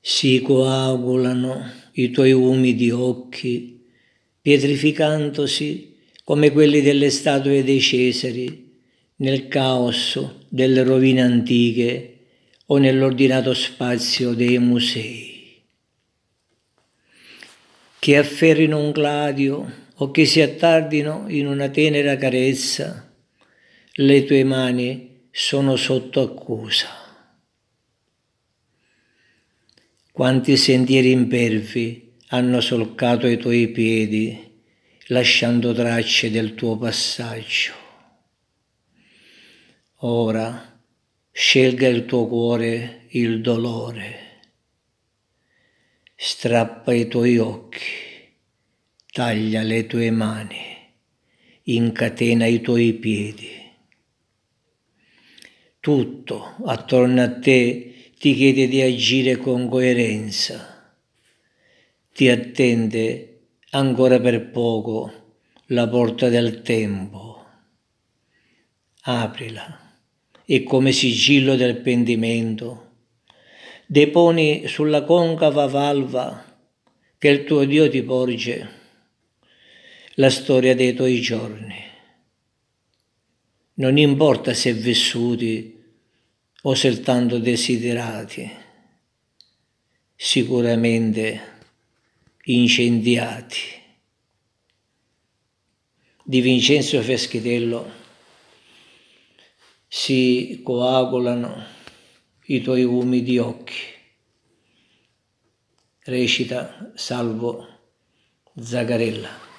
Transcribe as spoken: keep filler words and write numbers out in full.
Si coagulano i tuoi umidi occhi, pietrificandosi come quelli delle statue dei Cesari, nel caos delle rovine antiche o nell'ordinato spazio dei musei. Che afferrino un gladio o che si attardino in una tenera carezza, le tue mani sono sotto accusa. Quanti sentieri impervi hanno solcato i tuoi piedi, lasciando tracce del tuo passaggio. Ora scelga il tuo cuore il dolore. Strappa i tuoi occhi, taglia le tue mani, incatena i tuoi piedi. Tutto attorno a te ti chiede di agire con coerenza. Ti attende ancora per poco la porta del tempo. Aprila e come sigillo del pentimento deponi sulla concava valva che il tuo Dio ti porge la storia dei tuoi giorni. Non importa se vissuti o soltanto desiderati, sicuramente incendiati. Di Vincenzo Feschitello. Si coagulano i tuoi umidi occhi. Recita Salvo Zagarella.